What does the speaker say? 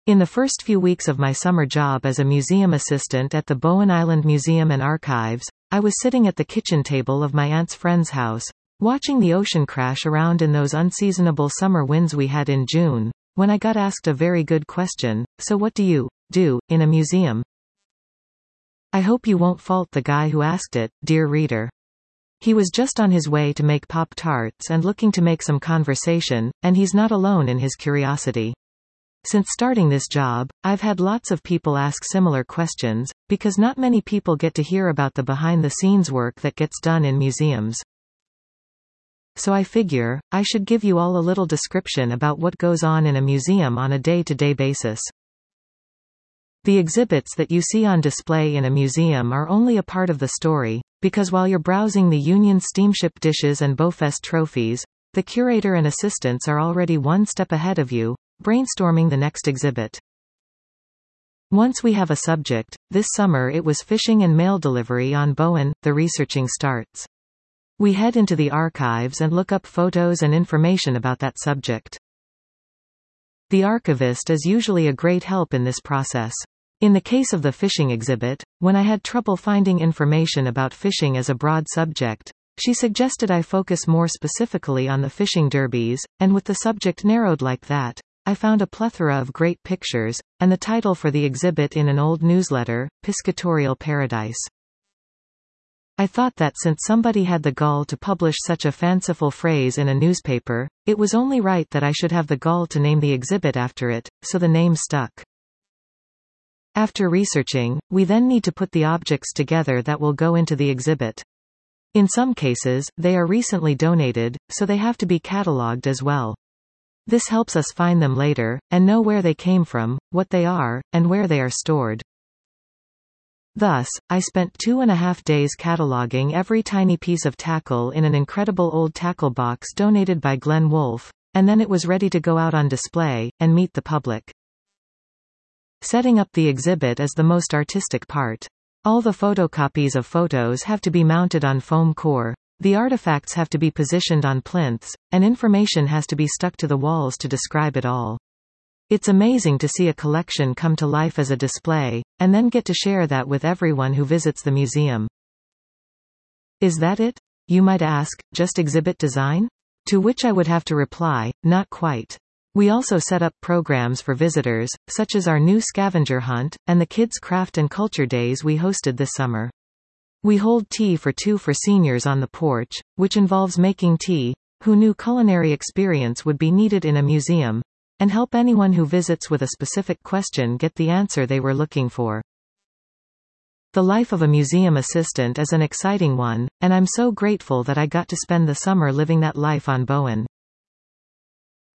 In the first few weeks of my summer job as a museum assistant at the Bowen Island Museum and Archives, I was sitting at the kitchen table of my aunt's friend's house, watching the ocean crash around in those unseasonable summer winds we had in June, when I got asked a very good question: so what do you do in a museum? I hope you won't fault the guy who asked it, dear reader. He was just on his way to make Pop-Tarts and looking to make some conversation, and he's not alone in his curiosity. Since starting this job, I've had lots of people ask similar questions, because not many people get to hear about the behind-the-scenes work that gets done in museums. So I figure, I should give you all a little description about what goes on in a museum on a day-to-day basis. The exhibits that you see on display in a museum are only a part of the story, because while you're browsing the Union Steamship dishes and Beaufest trophies, the curator and assistants are already one step ahead of you, brainstorming the next exhibit. Once we have a subject, this summer it was fishing and mail delivery on Bowen, the researching starts. We head into the archives and look up photos and information about that subject. The archivist is usually a great help in this process. In the case of the fishing exhibit, when I had trouble finding information about fishing as a broad subject, she suggested I focus more specifically on the fishing derbies, and with the subject narrowed like that, I found a plethora of great pictures, and the title for the exhibit in an old newsletter, Piscatorial Paradise. I thought that since somebody had the gall to publish such a fanciful phrase in a newspaper, it was only right that I should have the gall to name the exhibit after it, so the name stuck. After researching, we then need to put the objects together that will go into the exhibit. In some cases, they are recently donated, so they have to be catalogued as well. This helps us find them later, and know where they came from, what they are, and where they are stored. Thus, I spent 2.5 days cataloging every tiny piece of tackle in an incredible old tackle box donated by Glenn Wolfe, and then it was ready to go out on display, and meet the public. Setting up the exhibit is the most artistic part. All the photocopies of photos have to be mounted on foam core. The artifacts have to be positioned on plinths, and information has to be stuck to the walls to describe it all. It's amazing to see a collection come to life as a display, and then get to share that with everyone who visits the museum. Is that it? You might ask, just exhibit design? To which I would have to reply, not quite. We also set up programs for visitors, such as our new scavenger hunt, and the Kids Craft and Culture Days we hosted this summer. We hold tea for two for seniors on the porch, which involves making tea, who knew culinary experience would be needed in a museum, and help anyone who visits with a specific question get the answer they were looking for. The life of a museum assistant is an exciting one, and I'm so grateful that I got to spend the summer living that life on Bowen.